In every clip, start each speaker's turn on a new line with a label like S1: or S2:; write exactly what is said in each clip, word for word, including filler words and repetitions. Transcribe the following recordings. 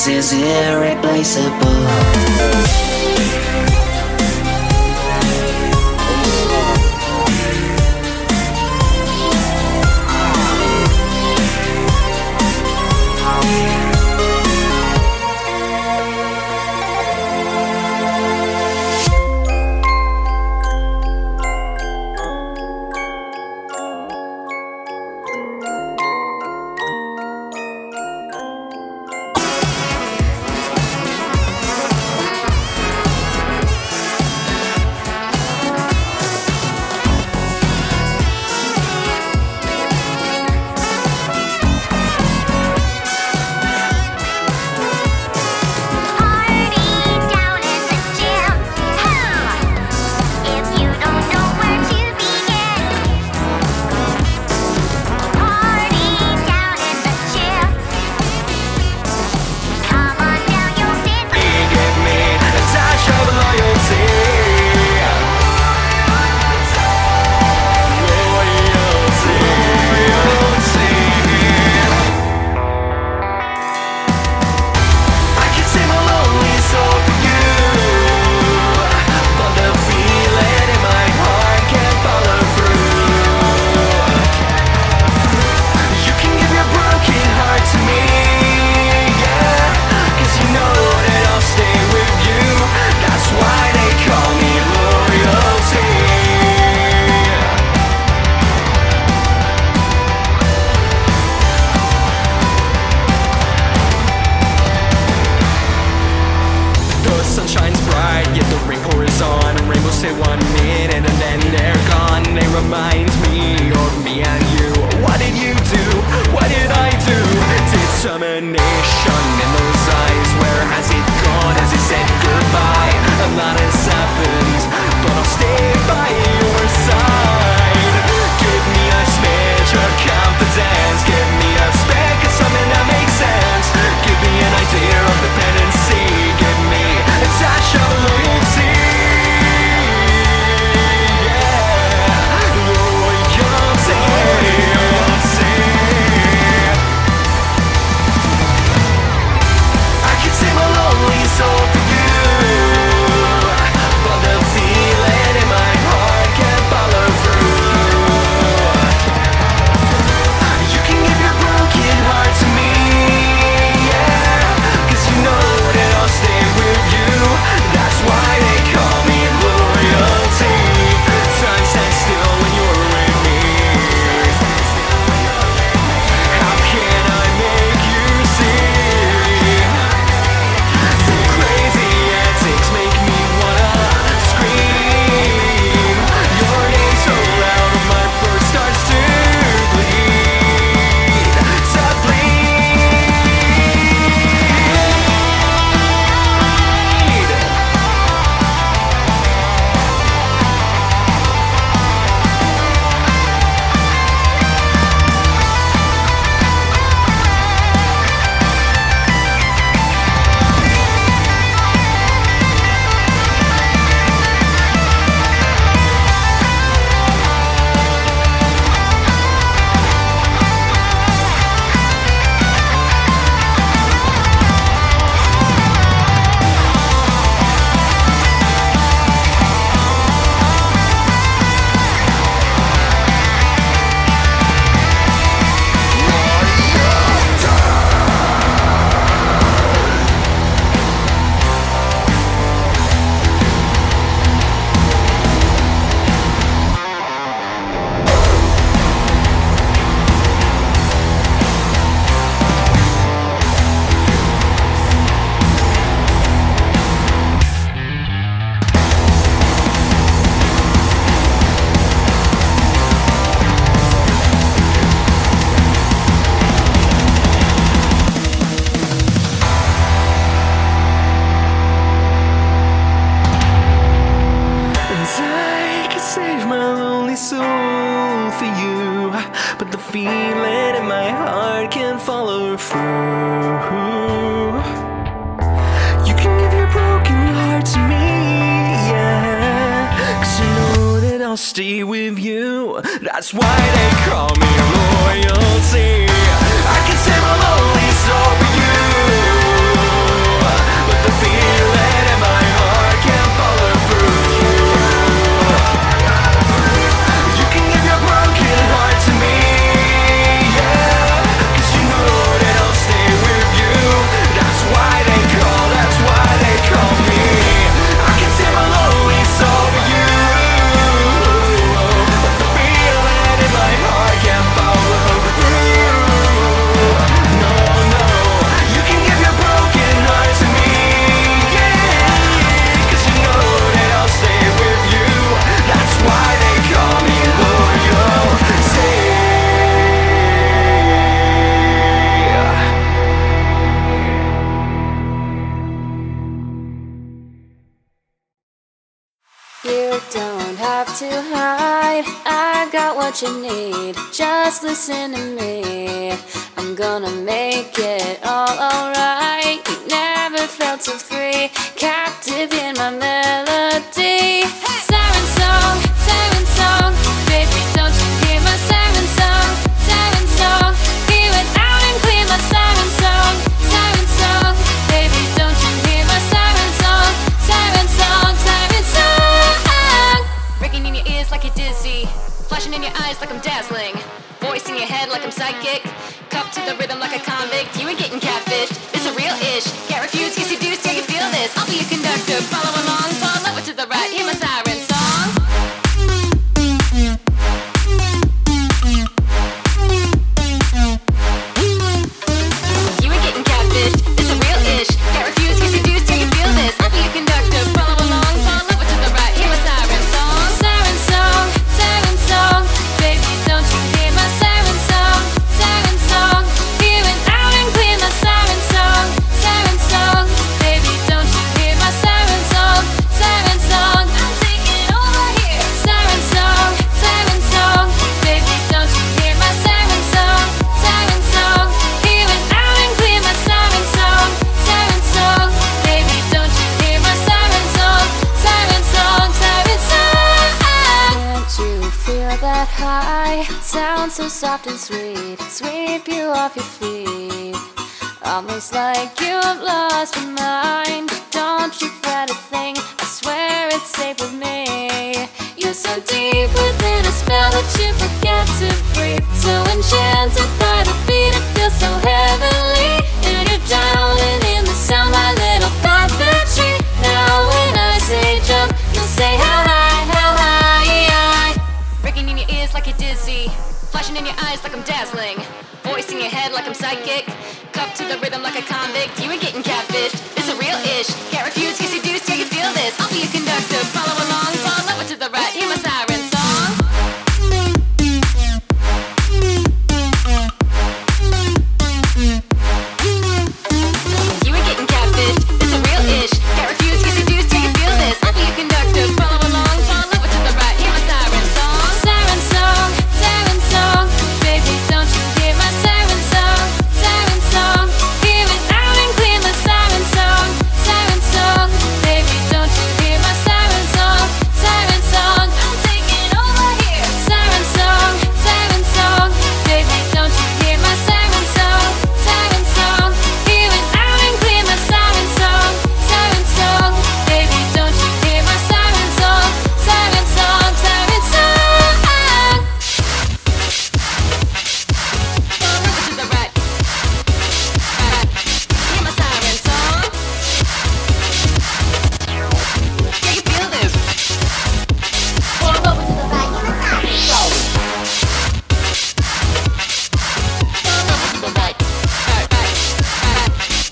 S1: This is irreplaceable. Say one minute and then they're gone. They remind me of me and you. What did you do? What did I do? Determination in those eyes. Where has it gone? Has it said goodbye? A lot has happened, but I'll stay by your side. Give me a smidge of confidence. Give me a speck of something that makes sense. Give me an idea of dependency. Give me a touch of loyalty. But the feeling in my heart can't follow through. You can give your broken heart to me, yeah, 'cause you know that I'll stay with you. That's why they call me loyalty. I can save my lonely soul for you.
S2: what you need. Just listen to me. I'm gonna make it all alright. You never felt so free, captive in my melody. Siren song, siren song, baby, don't you hear my siren song? Siren song, hear it out and clear my siren song. Siren song, baby, don't you hear my siren song? Siren song, siren song. Ringing in your ears like you're dizzy, flashing in your eyes like I'm dazzling, voice in your head like I'm psychic, cuffed to the rhythm like a convict. You ain't getting catfished, it's a real ish. Can't refuse, kiss you do, till you feel this. I'll be your conductor, follow along, fall over to the right, hear my siren song. You ain't getting catfished, it's a real ish. Can't refuse, kiss you do, till you feel this. I'll be your conductor, follow along, fall over to the right, hear my siren song. Siren song, siren song, baby, don't you hear my siren song? Siren song, hear it out and clear my siren song. Siren song, baby, don't you hear my siren song? Siren song, I'm taking over here. Siren song, siren song, baby, don't you hear my siren song? Siren song, hear it out and clear my siren song. Siren song, baby, don't you hear my siren song? Siren song, siren song. Can't you feel that high? Sounds so soft and sweet, sweep you off your feet. Almost like you've lost your mind, but don't you fret a thing, I swear it's safe with me. You're so deep within a spell that you forget to breathe. So enchanted by the beat, it feels so heavenly. And you're drowning in the sound, my little puppetry. Now when I say jump, you'll say how high, how high. Ringing in your ears like you're dizzy, flashing in your eyes like I'm dazzling, voice in your head like I'm psychic, cuffed to the rhythm like a convict. You ain't getting catfished, it's a real ish. Can't refuse, kiss you do, till you feel this. I'll be your conductor, follow along, fall over to the right, hear my siren song. You ain't getting catfished, it's a real ish. Can't refuse, kiss you do, till you feel this. I'll be your conductor, follow along, fall over to the right, hear my siren song. Siren song, siren song, baby, don't you hear my siren song? Siren song, hear it out and clear my siren song. Siren song, baby, don't you hear my siren song? Siren song, I'm taking over here. Siren song, siren song, baby, don't you hear my siren song? Siren song, hear it out and clear my siren song. Siren song, baby, don't you hear my siren song? Siren song, siren song. Fall over to the right, right, hear my siren song. Can you feel this? Fall over to the right, hear my siren song. Fall over to the right, right, right, right.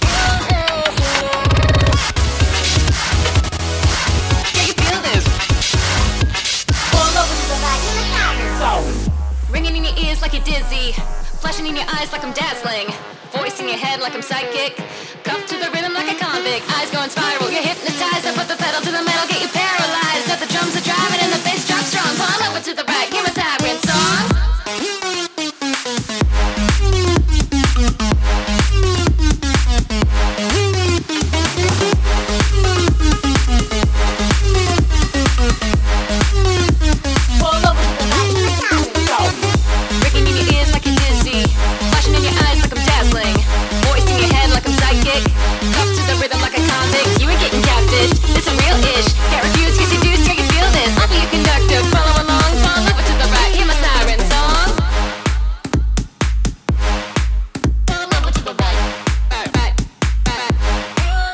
S2: Can you feel this? Fall over to the right, hear my siren song. Ringing in your ears like you're dizzy, flashing in your eyes like I'm dazzling, voice in your head like I'm psychic, cuffed to the rhythm like a convict, eyes going spiral, you're hypnotized, I put the pedal to the metal, get you paralyzed.